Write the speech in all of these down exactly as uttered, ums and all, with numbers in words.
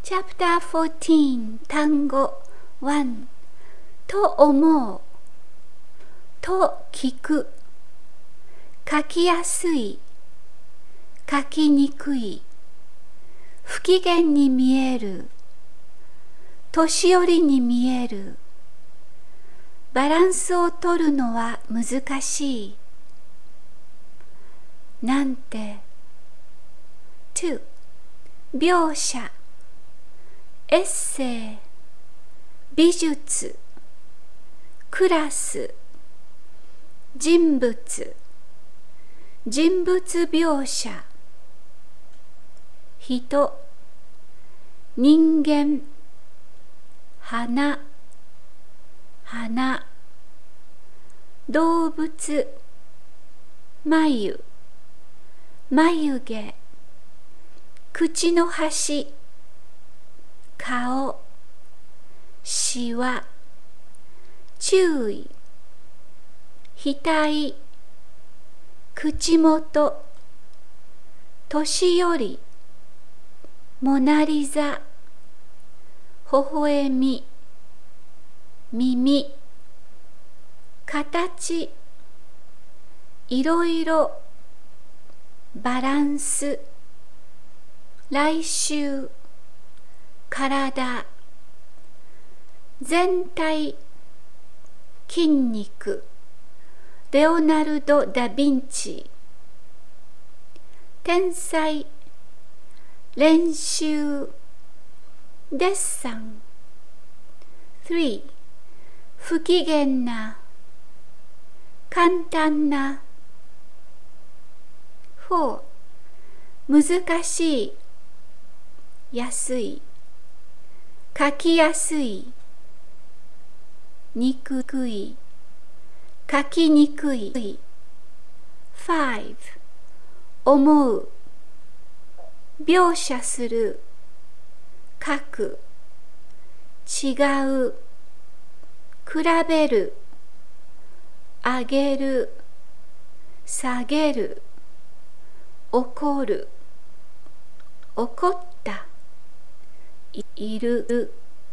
チャプターよんじゅう単語いちと思うと聞く書きやすい書きにくい不機嫌に見える年寄りに見えるバランスを取るのは難しいなんてに描写エッセイ美術クラス人物人物描写人人間花花動物眉眉毛口の端顔しわ注意額口元年寄りモナリザ微笑み耳形いろいろバランス来週体全体筋肉レオナルド・ダ・ヴィンチ天才練習デッサンさん不機嫌な簡単なよん難しい安い書きやすいにくい書きにくいご思う描写する書く違う比べる上げる下げる怒る怒ったい, いる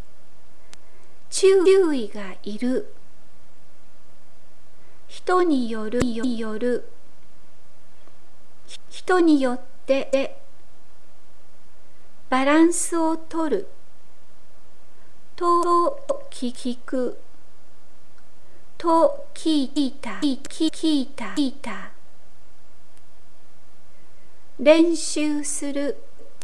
注意がいる人によるによる人によってバランスを取ると聞くと聞いた聞いた聞いた練習する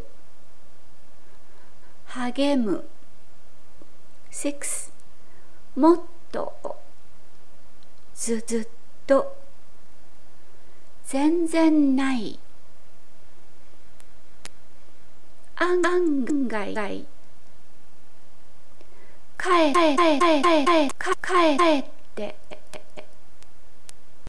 励むろくもっとずずっと全然ない案外帰って帰って